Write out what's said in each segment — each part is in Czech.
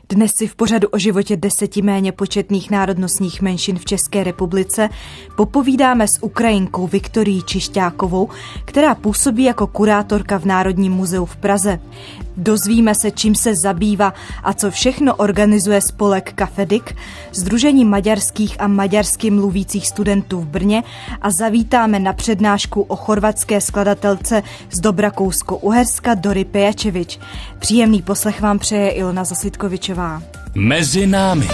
Dnes si v pořadu o životě 10 méně početných národnostních menšin v České republice popovídáme s Ukrajinkou Viktorií Čišťákovou, která působí jako kurátorka v Národním muzeu v Praze. Dozvíme se, čím se zabývá a co všechno organizuje spolek Cafedik, Sdružení maďarských a maďarsky mluvících studentů v Brně a zavítáme na přednášku o chorvatské skladatelce z Dobrakousko-Uherska Dori Pejačevič. Příjemný poslech vám přeje Ilona Zasitkovičová. Mezi námi.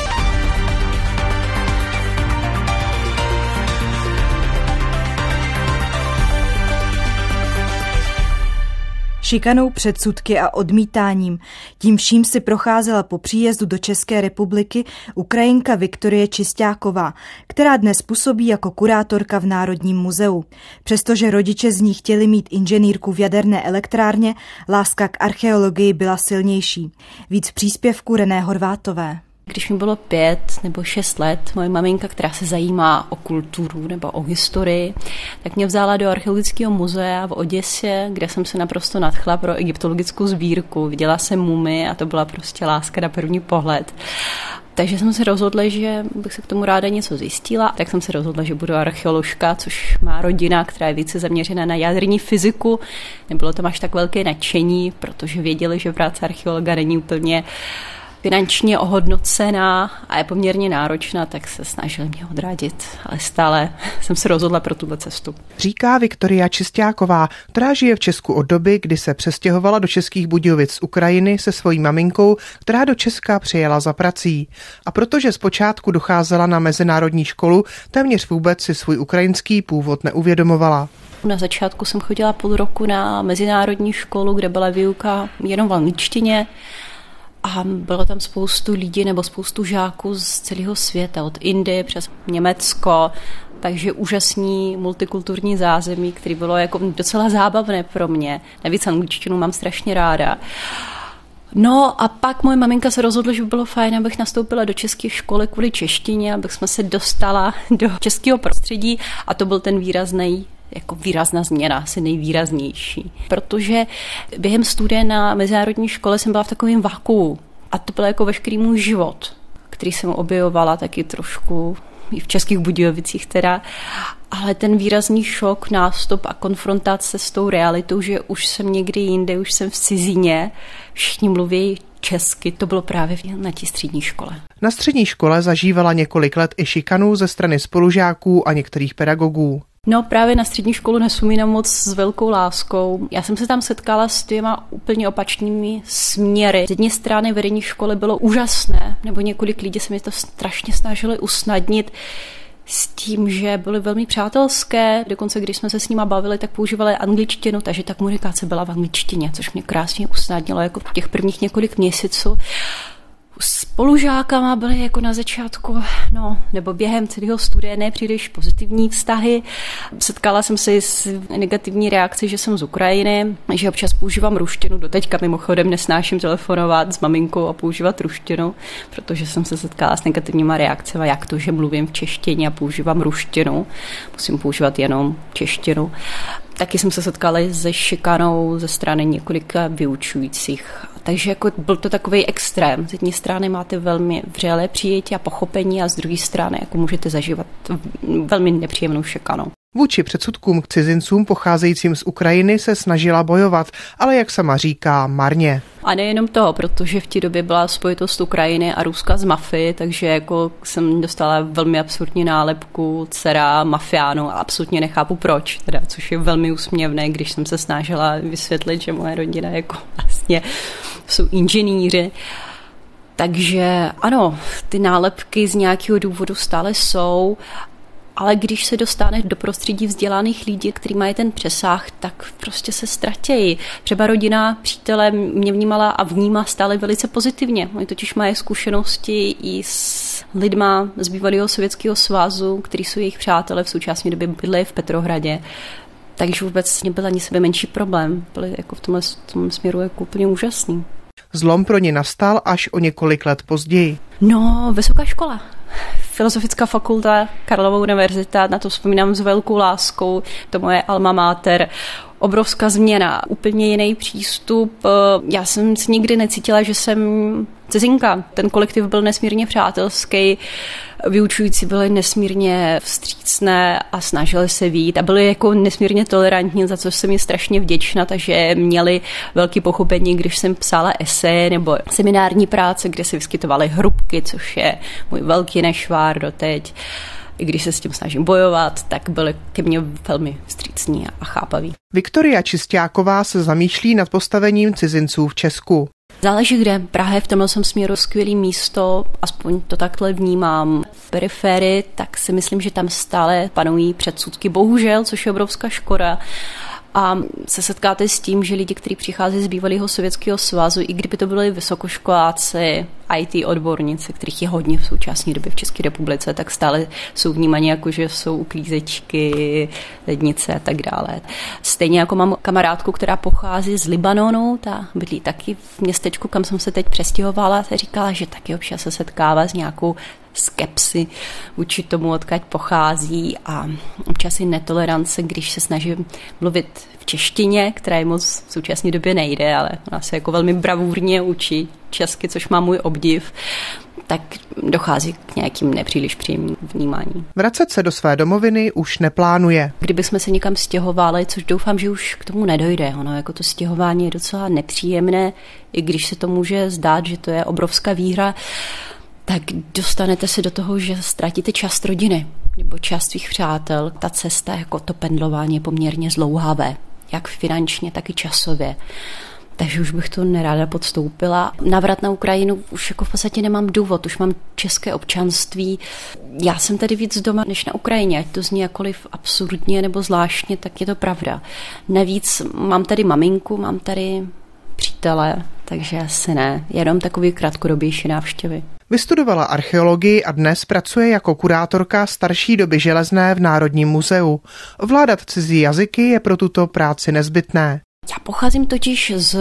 Šikanou, předsudky a odmítáním. Tím vším si procházela po příjezdu do České republiky Ukrajinka Viktorie Čišťáková, která dnes působí jako kurátorka v Národním muzeu. Přestože rodiče z ní chtěli mít inženýrku v jaderné elektrárně, láska k archeologii byla silnější. Víc příspěvků René Horvátové. Když mi bylo 5 nebo 6 let, moje maminka, která se zajímá o kulturu nebo o historii, tak mě vzala do archeologického muzea v Oděse, kde jsem se naprosto nadchla pro egyptologickou sbírku. Viděla jsem mumii a to byla prostě láska na první pohled. Takže jsem se rozhodla, že bych se k tomu ráda něco zjistila. Tak jsem se rozhodla, že budu archeoložka, což má rodina, která je více zaměřena na jaderní fyziku. Nebylo tam až tak velké nadšení, protože věděli, že práce archeologa není úplně finančně ohodnocená a je poměrně náročná, tak se snažili mě odradit, ale stále jsem se rozhodla pro tuhle cestu. Říká Viktoria Čišťáková, která žije v Česku od doby, kdy se přestěhovala do Českých Budějovic z Ukrajiny se svojí maminkou, která do Česka přijela za prací. A protože zpočátku docházela na mezinárodní školu, téměř vůbec si svůj ukrajinský původ neuvědomovala. Na začátku jsem chodila půl roku na mezinárodní školu, kde byla výuka jenom v angličtině. A bylo tam spoustu lidí nebo spoustu žáků z celého světa, od Indie přes Německo, takže úžasný multikulturní zázemí, který bylo jako docela zábavné pro mě. Navíc angličtinu mám strašně ráda. No a pak moje maminka se rozhodla, že by bylo fajn, abych nastoupila do české školy kvůli češtině, abych jsme se dostala do českého prostředí a to byl ten výrazná změna, asi nejvýraznější. Protože během studia na mezinárodní škole jsem byla v takovém vakuu. A to byl jako veškerý můj život, který jsem objevovala taky trošku i v Českých Budějovicích teda. Ale ten výrazný šok, nástup a konfrontace s tou realitou, že už jsem někde jinde, už jsem v cizině, všichni mluví česky, to bylo právě na té střední škole. Na střední škole zažívala několik let i šikanu ze strany spolužáků a některých pedagogů. No právě na střední školu nevzpomínám moc s velkou láskou. Já jsem se tam setkala s těma úplně opačnými směry. Z jedné strany vedení školy bylo úžasné, nebo několik lidí se mi to strašně snažili usnadnit s tím, že byly velmi přátelské. Dokonce, když jsme se s nima bavili, tak používali angličtinu, takže ta komunikace byla v angličtině, což mě krásně usnadnilo jako v těch prvních několik měsíců. Spolužákama byly jako na začátku, nebo během celého studia nepříliš pozitivní vztahy. Setkala jsem se s negativní reakcí, že jsem z Ukrajiny, že občas používám ruštinu. Doteďka mimochodem nesnáším telefonovat s maminkou a používat ruštinu, protože jsem se setkala s negativníma reakcemi, jak to, že mluvím v češtině a používám ruštinu. Musím používat jenom češtinu. Taky jsem se setkala se šikanou ze strany několika vyučujících. Takže jako byl to takový extrém. Z jedné strany máte velmi vřelé přijetí a pochopení a z druhé strany jako můžete zažívat velmi nepříjemnou šikanu. Vůči předsudkům k cizincům pocházejícím z Ukrajiny se snažila bojovat, ale jak sama říká, marně. A nejenom toho, protože v té době byla spojitost Ukrajiny a Ruska z mafii, takže jako jsem dostala velmi absurdní nálepku dcera mafiánu a absolutně nechápu proč, teda, což je velmi úsměvné, když jsem se snažila vysvětlit, že moje rodina jako vlastně jsou inženýři. Takže ano, ty nálepky z nějakého důvodu stále jsou. Ale když se dostane do prostředí vzdělaných lidí, kteří mají ten přesah, tak prostě se ztratějí. Třeba rodina, přátelé mě vnímala a vnímá stále velice pozitivně. Oni totiž mají zkušenosti i s lidma z bývalého Sovětského svazu, kteří jsou jejich přátelé, v současné době bydlejí v Petrohradě. Takže vůbec nebyl ani sebe menší problém. Byli jako v tom směru jako úplně úžasný. Zlom pro ně nastal až o několik let později. No, vysoká škola. Filozofická fakulta, Karlova univerzita, na to vzpomínám s velkou láskou, to moje alma mater. obrovská změna, úplně jiný přístup. Já jsem si nikdy necítila, že jsem cizinka. Ten kolektiv byl nesmírně přátelský, vyučující byli nesmírně vstřícné a snažili se vyjít a byli jako nesmírně tolerantní, za co jsem jim strašně vděčná, takže měli velké pochopení, když jsem psala eseje nebo seminární práce, kde se vyskytovaly hrubky, což je můj velký nešvár doteď. I když se s tím snažím bojovat, tak byli ke mně velmi vstřícní a chápaví. Viktoria Čisťáková se zamýšlí nad postavením cizinců v Česku. Záleží kde. Praha je v tomhle směru skvělé místo, aspoň to takhle vnímám. V periferii, tak si myslím, že tam stále panují předsudky, bohužel, což je obrovská škoda. A se setkáte s tím, že lidi, kteří přichází z bývalého Sovětského svazu, i kdyby to byli vysokoškoláci, IT odborníci, kterých je hodně v současné době v České republice, tak stále jsou vnímaní jako, že jsou uklízečky, lednice a tak dále. Stejně jako mám kamarádku, která pochází z Libanonu, ta bydlí taky v městečku, kam jsem se teď přestěhovala, ta říkala, že taky občas se setkává s nějakou skepsy vůči tomu, odkud pochází a občas i netolerance, když se snažím mluvit v češtině, která je moc v současné době nejde, ale ona se jako velmi bravurně učí česky, což má můj obdiv, tak dochází k nějakým nepříliš příjemným vnímání. Vracet se do své domoviny už neplánuje. Kdybychom se někam stěhovali, což doufám, že už k tomu nedojde. Ono jako to stěhování je docela nepříjemné, i když se to může zdát, že to je obrovská výhra, tak dostanete se do toho, že ztratíte část rodiny nebo část svých přátel. Ta cesta, jako to pendlování je poměrně zdlouhavé, jak finančně, tak i časově. Takže už bych to neráda podstoupila. Návrat na Ukrajinu už jako v podstatě nemám důvod, už mám české občanství. Já jsem tady víc doma než na Ukrajině, ať to zní jakkoliv absurdně nebo zvláštně, tak je to pravda. Navíc mám tady maminku, mám tady přítele, takže asi ne, jenom takový krátkodobější návštěvy. Vystudovala archeologii a dnes pracuje jako kurátorka starší doby železné v Národním muzeu. Ovládat cizí jazyky je pro tuto práci nezbytné. Já pocházím totiž z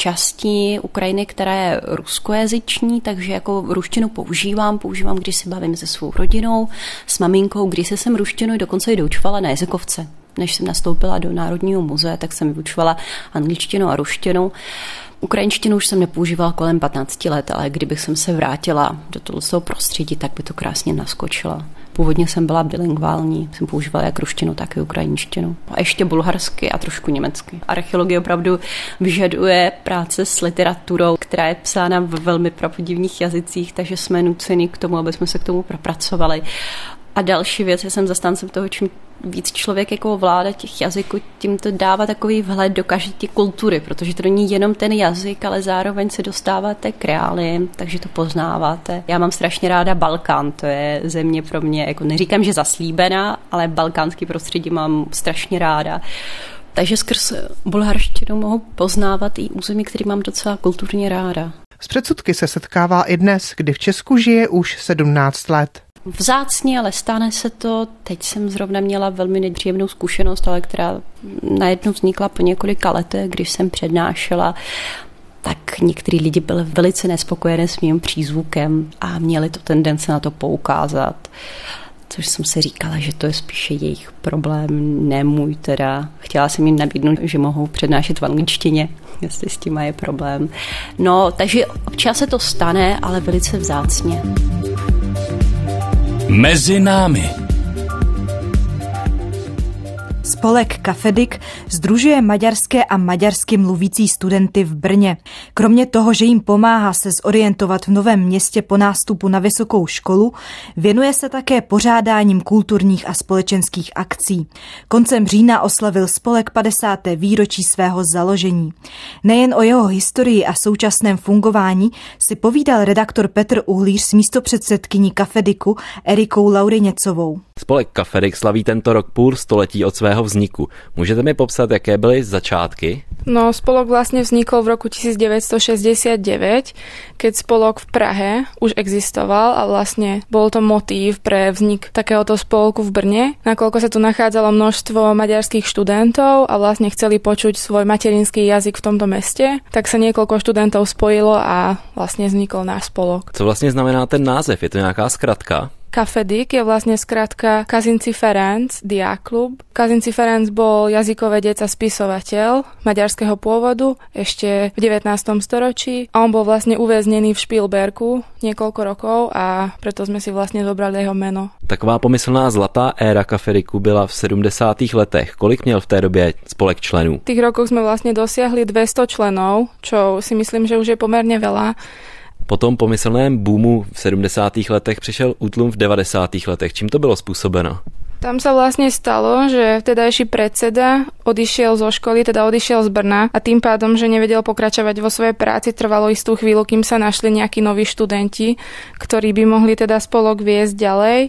části Ukrajiny, která je ruskojazyční, takže jako ruštinu používám, když se bavím se svou rodinou, s maminkou, když jsem ruštinu dokonce i doučovala na jazykovce. Než jsem nastoupila do Národního muzea, tak jsem vyučovala angličtinu a ruštinu. Ukrajinštinu už jsem nepoužívala kolem 15 let, ale kdybych jsem se vrátila do tohoto prostředí, tak by to krásně naskočila. Původně jsem byla bilingvální, jsem používala jak ruštinu, tak i ukrajinštinu. A ještě bulharsky a trošku německy. Archeologie opravdu vyžaduje práce s literaturou, která je psána v velmi prapodivných jazycích, takže jsme nuceni k tomu, aby jsme se k tomu propracovali. A další věc, já jsem zastáncem toho, čím víc člověk jako ovládá těch jazyků, tím to dává takový vhled do každé kultury, protože to není jenom ten jazyk, ale zároveň se dostáváte k reálím, takže to poznáváte. Já mám strašně ráda Balkán, to je země pro mě, jako neříkám, že zaslíbená, ale balkánský prostředí mám strašně ráda. Takže skrz bulharštinu mohu poznávat i území, který mám docela kulturně ráda. S předsudky se setkává i dnes, kdy v Česku žije už 17 let. Vzácně, ale stane se to. Teď jsem zrovna měla velmi nepříjemnou zkušenost, ale která najednou vznikla po několika letech, když jsem přednášela, tak některý lidi byli velice nespokojené s mým přízvukem a měli to tendence na to poukázat. Což jsem si říkala, že to je spíše jejich problém, ne můj teda. Chtěla jsem jim nabídnout, že mohou přednášet v angličtině, jestli s tím mají problém. No, takže občas se to stane, ale velice vzácně. Mezi námi. Spolek Cafedik sdružuje maďarské a maďarsky mluvící studenty v Brně. Kromě toho, že jim pomáhá se zorientovat v novém městě po nástupu na vysokou školu, věnuje se také pořádáním kulturních a společenských akcí. Koncem října oslavil spolek 50. výročí svého založení. Nejen o jeho historii a současném fungování si povídal redaktor Petr Uhlíř s místopředsedkyní Cafediku Erikou Lauriněcovou. Spolek Cafedik slaví tento rok půl století od svého vzniku. Můžete mi popsat, jaké byly začátky? No, spolok vlastne vznikol v roku 1969, keď spolok v Prahe už existoval a vlastne bol to motív pre vznik takéhoto spolku v Brne, nakoľko sa tu nachádzalo množstvo maďarských študentov a vlastne chceli počuť svoj materinský jazyk v tomto meste, tak sa niekoľko študentov spojilo a vlastne vznikol náš spolok. Co vlastně znamená ten název? Je to nějaká zkratka? Kafedik je vlastne skratka Kazinci Ferenc Diáklub. Kazinci Ferenc bol jazykovedec a spisovateľ maďarského pôvodu ešte v 19. storočí a on bol vlastne uväznený v Špilberku niekoľko rokov a preto sme si vlastne zobrali jeho meno. Taková pomyslná zlatá éra Kafediku byla v 70. letech. Kolik měl v té době spolek členů? V tých rokoch sme vlastne dosiahli 200 členov, čo si myslím, že už je pomerne veľa. Po tom pomyslném boomu v 70. letech přišel útlum v 90. letech. Čím to bylo způsobeno? Tam sa vlastne stalo, že vtedajší predseda odišiel zo školy, teda odišiel z Brna a tým pádom, že nevedel pokračovať vo svojej práci, trvalo istú chvíľu, kým sa našli nejakí noví študenti, ktorí by mohli teda spolok viesť ďalej.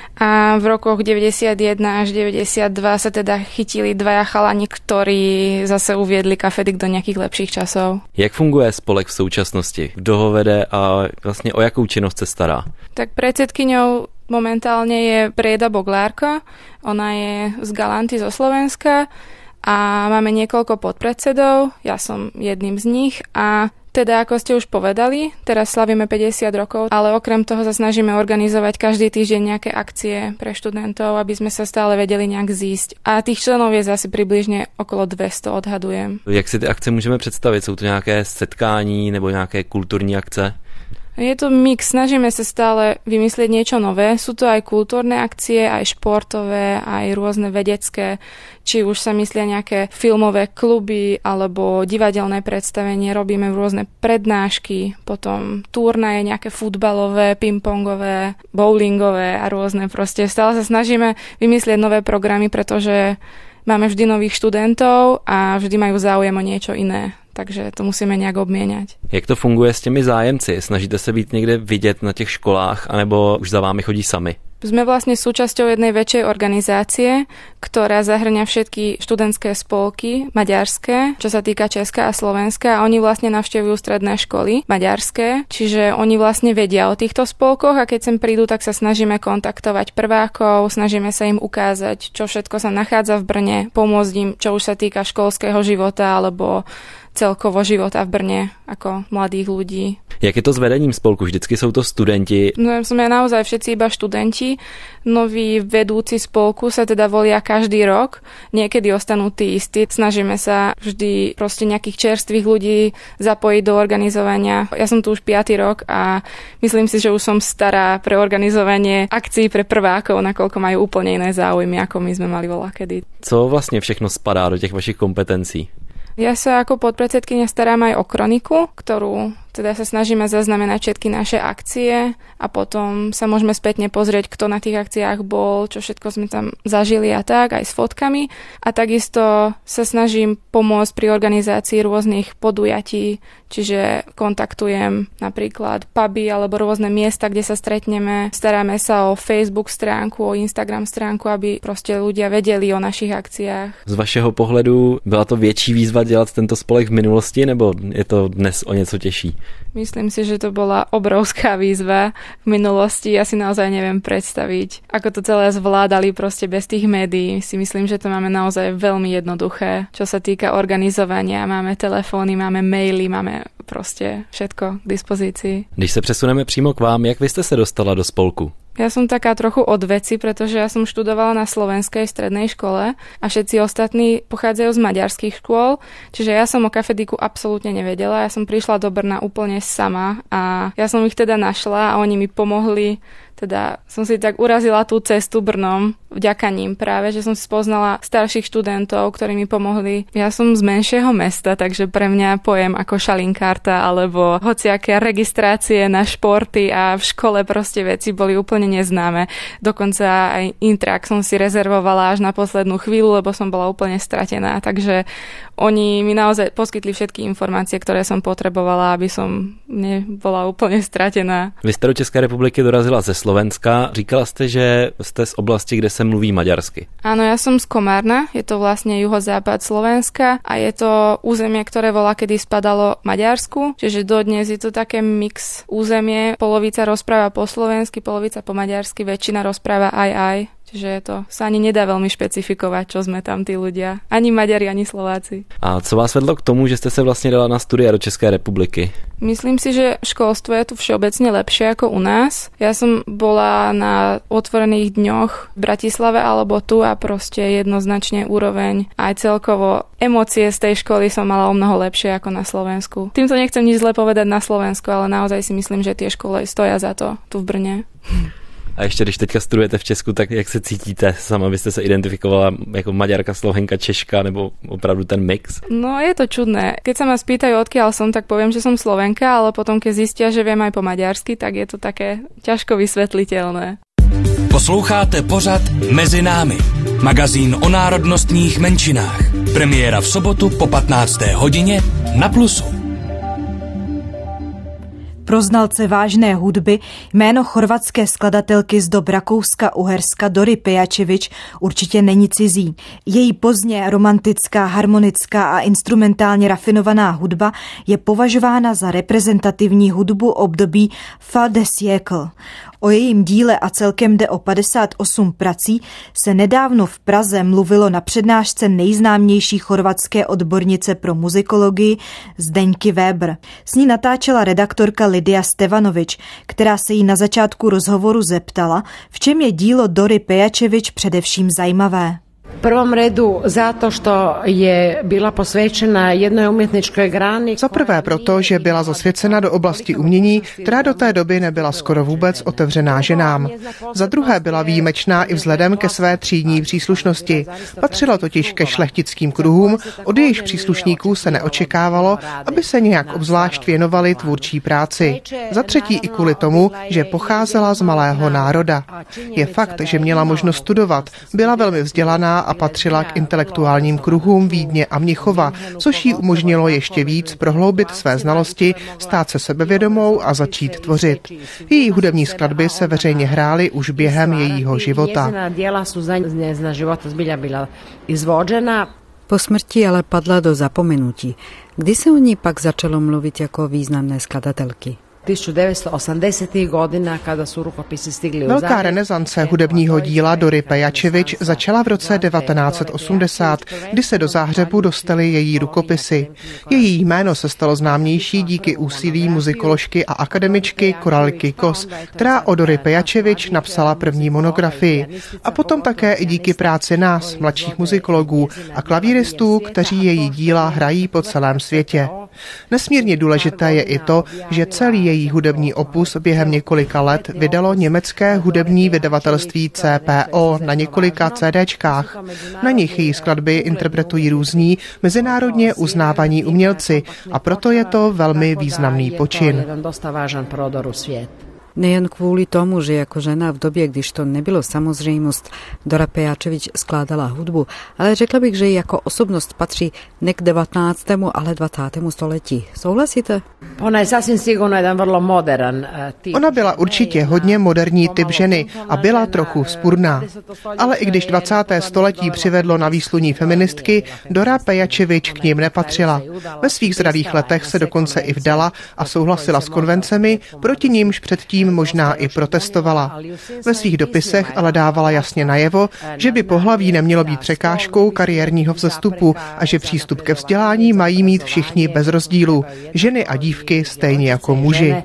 A v rokoch 91 až 92 sa teda chytili dvaja chalani, ktorí zase uviedli Kafedik do nejakých lepších časov. Jak funguje spolek v současnosti? Kdo ho vede a vlastně o jakou činnost se stará? Tak predsedkyňou momentálne je Brieda Boglárka. Ona je z Galanty zo Slovenska a máme niekoľko podpredsedov. Ja som jedným z nich a teda, ako ste už povedali, teraz slavíme 50 rokov, ale okrem toho sa snažíme organizovať každý týždeň nejaké akcie pre študentov, aby sme sa stále vedeli nejak zísť. A tých členov je zase približne okolo 200, odhadujem. Jak si ty akce můžeme představit? Jsou to nějaké setkání nebo nějaké kulturní akce? Je to mix, snažíme sa stále vymyslieť niečo nové. Sú to aj kultúrne akcie, aj športové, aj rôzne vedecké, či už sa myslia nejaké filmové kluby alebo divadelné predstavenie. Robíme rôzne prednášky, potom turnaje, nejaké futbalové, pingpongové, bowlingové a rôzne proste. Stále sa snažíme vymyslieť nové programy, pretože máme vždy nových študentov a vždy majú záujem o niečo iné. Takže to musíme nějak obměňat. Jak to funguje s těmi zájemci? Snažíte se být někde vidět na těch školách, anebo už za vámi chodí sami? Sme vlastne súčasťou jednej väčšej organizácie, ktorá zahrňa všetky študentské spolky maďarské, čo sa týka Česka a Slovenska a oni vlastne navštevujú stredné školy maďarské, čiže oni vlastne vedia o týchto spolkoch a keď sem prídu, tak sa snažíme kontaktovať prvákov, snažíme sa im ukázať, čo všetko sa nachádza v Brne, pomôcť im, čo už sa týka školského života alebo celkovo života v Brne ako mladých ľudí. Jak je to s vedením spolku? Vždycky sú to studenti? No sme naozaj všetci iba študenti. Noví vedúci spolku sa teda volia každý rok. Niekedy ostanú tí istí. Snažíme sa vždy proste nejakých čerstvých ľudí zapojiť do organizovania. Ja som tu už 5. rok a myslím si, že už som stará pre organizovanie akcií pre prvákov, nakoľko majú úplne iné záujmy, ako my sme mali voľakedy. Co vlastne všechno spadá do těch vašich kompetencí? Ja sa ako podpredsedkyňa starám aj o kroniku, ktorú teda sa snažíme zaznamenať všetky naše akcie a potom sa môžeme spätne pozrieť, kto na tých akciách bol, čo všetko sme tam zažili a tak, aj s fotkami. A takisto sa snažím pomôcť pri organizácii rôznych podujatí, čiže kontaktujem napríklad puby alebo rôzne miesta, kde sa stretneme. Staráme sa o Facebook stránku, o Instagram stránku, aby proste ľudia vedeli o našich akciách. Z vašeho pohledu byla to větší výzva dělat tento spolek v minulosti, nebo je to dnes o něco těžší? Myslím si, že to bola obrovská výzva v minulosti. Ja si naozaj neviem predstaviť, ako to celé zvládali proste bez tých médií. Si myslím, že to máme naozaj veľmi jednoduché. Čo sa týka organizovania, máme telefóny, máme maily, máme proste všetko k dispozícii. Když se přesuneme přímo k vám, jak vy jste se dostala do spolku? Ja som taká trochu od veci, pretože ja som študovala na slovenskej strednej škole a všetci ostatní pochádzajú z maďarských škôl, čiže ja som o Kafediku absolútne nevedela. Ja som prišla do Brna úplne sama a ja som ich teda našla a oni mi pomohli. Teda som si tak urazila tú cestu Brnom vďaka ním práve, že som si spoznala starších študentov, ktorí mi pomohli. Ja som z menšieho mesta, takže pre mňa pojem ako šalinkárta alebo hociaké registrácie na športy a v škole proste veci boli úplne neznáme. Dokonca aj intrak som si rezervovala až na poslednú chvíľu, lebo som bola úplne stratená. Takže oni mi naozaj poskytli všetky informácie, ktoré som potrebovala, aby som nebola úplne stratená. Vy jste do České republiky dorazila ze Slovenska. Říkala jste, že jste z oblasti, kde se mluví maďarsky. Áno, ja som z Komárna, je to vlastne juhozápad Slovenska a je to územie, ktoré volá kedy spadalo Maďarsku, čiže dodnes je to také mix územie, polovica rozpráva po slovensky, polovica po maďarsky, väčšina rozpráva aj. že to sa ani nedá veľmi špecifikovať, čo sme tam tí ľudia. Ani Maďari, ani Slováci. A co vás vedlo k tomu, že ste sa vlastne dala na studia do České republiky? Myslím si, že školstvo je tu všeobecne lepšie ako u nás. Ja som bola na otvorených dňoch v Bratislave alebo tu a proste jednoznačne úroveň aj celkovo emócie z tej školy som mala o mnoho lepšie ako na Slovensku. Týmto nechcem nič zle povedať na Slovensku, ale naozaj si myslím, že tie školy stoja za to tu v Brně. A ještě když teďka studujete v Česku, tak jak se cítíte? Sama byste se identifikovala jako Maďarka, Slovenka, Češka nebo opravdu ten mix? No je to čudné. Keď sa ma spýtajú, odkiaľ som, tak poviem, že som Slovenka, ale potom keď zistia, že viem aj po maďarsky, tak je to také ťažko vysvetliteľné. Posloucháte pořad Mezi námi, magazín o národnostních menšinách. Premiéra v sobotu po 15. hodině na Plusu. Pro znalce vážné hudby jméno chorvatské skladatelky z dob Rakouska-Uherska Dori Pejačević určitě není cizí. Její pozdně romantická, harmonická a instrumentálně rafinovaná hudba je považována za reprezentativní hudbu období fin de siècle. O jejím díle a celkem jde o 58 prací se nedávno v Praze mluvilo na přednášce nejznámější chorvatské odbornice pro muzikologii Zdeňky Weber. S ní natáčela redaktorka Lidija Stevanović, která se jí na začátku rozhovoru zeptala, v čem je dílo Dory Pejačević především zajímavé. V prvom redu zato što je bila posvećena jednoj umjetničkoj grani. Za prvé proto, že byla zasvěcena do oblasti umění, která do té doby nebyla skoro vůbec otevřená ženám. Za druhé byla výjimečná i vzhledem ke své třídní příslušnosti. Patřila totiž ke šlechtickým kruhům, od jejichž příslušníků se neočekávalo, aby se nějak obzvlášť věnovali tvůrčí práci. Za třetí i kvůli tomu, že pocházela z malého národa. Je fakt, že měla možnost studovat, byla velmi vzdělaná a patřila k intelektuálním kruhům Vídně a Mnichova, což jí umožnilo ještě víc prohloubit své znalosti, stát se sebevědomou a začít tvořit. Její hudební skladby se veřejně hrály už během jejího života. Po smrti ale padla do zapomenutí. Kdy se o ní pak začalo mluvit jako významné skladatelky? 1980. godina, kada su rukopisi stigli u Zagreb. Velká renesance hudebního díla Dory Pejačević začala v roce 1980, kdy se do Záhřebu dostaly její rukopisy. Její jméno se stalo známější díky úsilí muzikoložky a akademičky Koralky Kos, která o Dory Pejačević napsala první monografii. A potom také i díky práci nás, mladších muzikologů a klavíristů, kteří její díla hrají po celém světě. Nesmírně důležité je i to, že celý její hudební opus během několika let vydalo německé hudební vydavatelství CPO na několika CDčkách. Na nich její skladby interpretují různí mezinárodně uznávaní umělci a proto je to velmi významný počin. Nejen kvůli tomu, že jako žena v době, když to nebylo samozřejmost, Dora Pejačević skládala hudbu, ale řekla bych, že jako osobnost patří ne k 19. ale 20. století. Souhlasíte? Ona je sasvim sigurno jedan vrlo modern typ. Ona byla určitě hodně moderní typ ženy a byla trochu vzpurná. Ale i když 20. století přivedlo na výsluní feministky, Dora Pejačević k nim nepatřila. Ve svých zralých letech se dokonce i vdala a souhlasila s konvencemi, proti nímž předtím možná i protestovala. Ve svých dopisech ale dávala jasně najevo, že by pohlaví nemělo být překážkou kariérního vzestupu a že přístup ke vzdělání mají mít všichni bez rozdílu. Ženy a dívky stejně jako muži.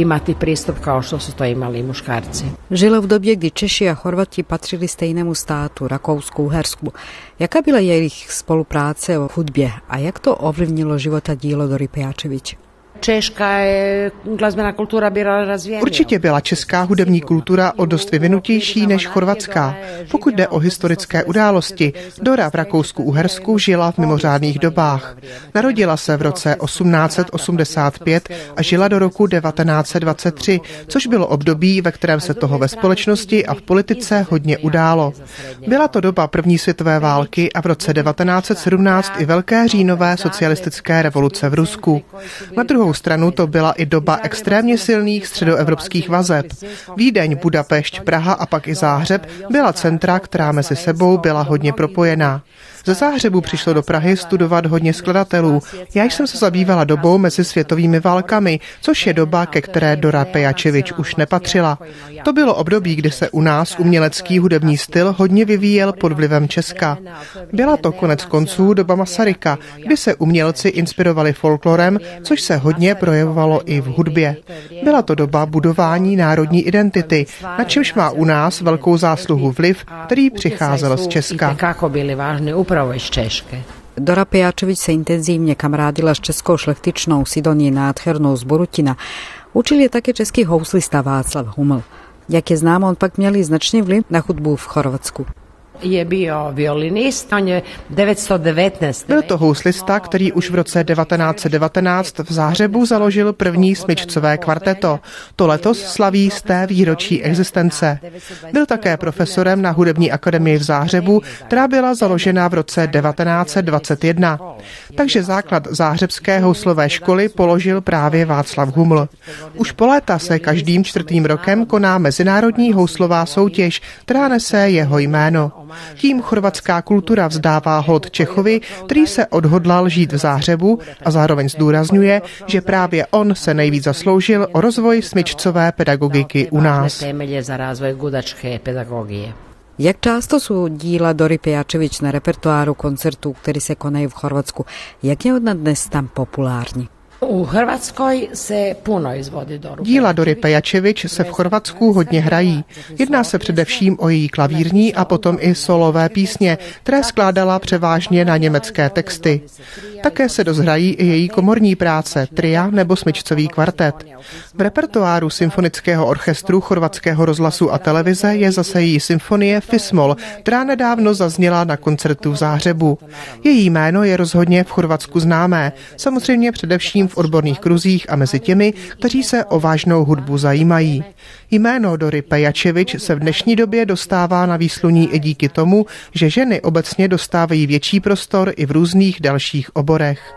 Žila v době, kdy Češi a Chorvati patřili stejnému státu, Rakousku-Uhersku. Jaká byla jejich spolupráce o hudbě a jak to ovlivnilo život a dílo Dory Pejačević? Určitě byla česká hudební kultura o dost vyvinutější než chorvatská. Pokud jde o historické události, Dora v Rakousku-Uhersku žila v mimořádných dobách. Narodila se v roce 1885 a žila do roku 1923, což bylo období, ve kterém se toho ve společnosti a v politice hodně událo. Byla to doba první světové války a v roce 1917 i velké říjnové socialistické revoluce v Rusku. Na druhou stranu to byla i doba extrémně silných středoevropských vazeb. Vídeň, Budapešť, Praha a pak i Záhřeb byla centra, která mezi sebou byla hodně propojená. Ze Záhřebu přišlo do Prahy studovat hodně skladatelů. Já jsem se zabývala dobou mezi světovými válkami, což je doba, ke které Dora Pejačević už nepatřila. To bylo období, kdy se u nás umělecký hudební styl hodně vyvíjel pod vlivem Česka. Byla to konec konců doba Masaryka, kdy se umělci inspirovali folklorem, což se hodně projevovalo i v hudbě. Byla to doba budování národní identity, na čemž má u nás velkou zásluhu vliv, který přicházel z Česka. Dora Pejačević se intenzívne kamarádila s českou šlechtičnou Sidoní Nádhernou z Borutina. Učil je také český houslista Václav Huml. Jak je známo, on pak měl značný vliv na hudbu v Chorvatsku. Je bio violinist, on je 919. Byl to houslista, který už v roce 1919 v Záhřebu založil první smyčcové kvarteto. To letos slaví 100. výročí existence. Byl také profesorem na hudební akademii v Záhřebu, která byla založena v roce 1921. Takže základ záhřebské houslové školy položil právě Václav Huml. Už po léta se každým 4. rokem koná mezinárodní houslová soutěž, která nese jeho jméno. Tím chorvatská kultura vzdává hold Čechovi, který se odhodlal žít v Záhřebu a zároveň zdůrazňuje, že právě on se nejvíc zasloužil o rozvoj smyčcové pedagogiky u nás. Jak často jsou díla Dory Pejačević na repertoáru koncertů, které se konají v Chorvatsku? Jak je ona dnes tam populární? U Hrvatskoj se puno izvodi Doru. Díla Dory Pejačević se v Chorvatsku hodně hrají. Jedná se především o její klavírní a potom i solové písně, které skládala převážně na německé texty. Také se dozhrají i její komorní práce, tria nebo smyčcový kvartet. V repertoáru symfonického orchestru Chorvatského rozhlasu a televize je zase její symfonie Fismol, která nedávno zazněla na koncertu v Záhřebu. Její jméno je rozhodně v Chorvatsku známé, samozřejmě především v odborných kruzích a mezi těmi, kteří se o vážnou hudbu zajímají. Jméno Dory Pejačević se v dnešní době dostává na výsluní i díky tomu, že ženy obecně dostávají větší prostor i v různých dalších oborech.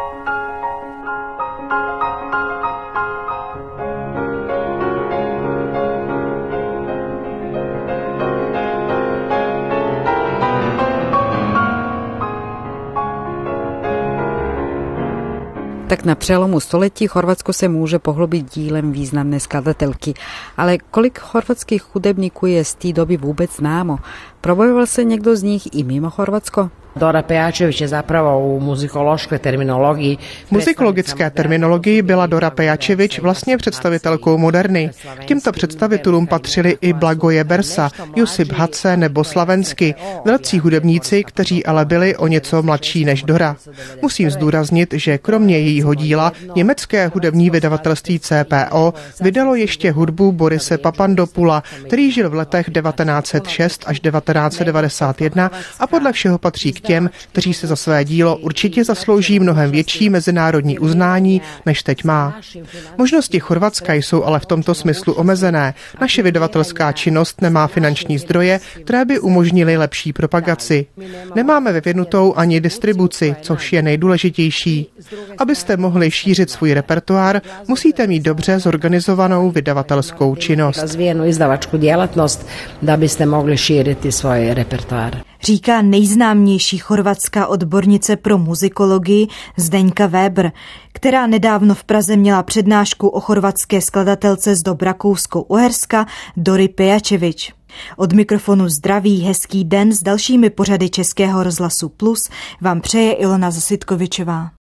Tak na přelomu století Chorvatsko se může pohlubit dílem významné skladatelky. Ale kolik chorvatských hudebníků je z té doby vůbec známo? Probojoval se někdo z nich i mimo Chorvatsko? Dora Pejačević je zapravo u muzikološkoj terminologii. V muzikologické terminologii byla Dora Pejačević vlastně představitelkou moderny. K těmto představitelům patřili i Blagoje Bersa, Josip Hatze nebo Slavensky, velcí hudebníci, kteří ale byli o něco mladší než Dora. Musím zdůraznit, že kromě jejího díla německé hudební vydavatelství CPO vydalo ještě hudbu Borise Papandopula, který žil v letech 1906 až 1991 a podle všeho patří k těm, kteří se za své dílo určitě zaslouží mnohem větší mezinárodní uznání, než teď má. Možnosti Chorvatska jsou ale v tomto smyslu omezené. Naše vydavatelská činnost nemá finanční zdroje, které by umožnily lepší propagaci. Nemáme vyvinutou ani distribuci, což je nejdůležitější. Abyste mohli šířit svůj repertoár, musíte mít dobře zorganizovanou vydavatelskou činnost. Razvijenu izdavačku djelatnost, da byste mogli šíriti svůj repertoár. Říká nejznámější chorvatská odbornice pro muzikologii Zdeňka Weber, která nedávno v Praze měla přednášku o chorvatské skladatelce z dob Rakousko-Uherska Dory Pejačević. Od mikrofonu zdraví, hezký den s dalšími pořady Českého rozhlasu Plus vám přeje Ilona Zasitkovičová.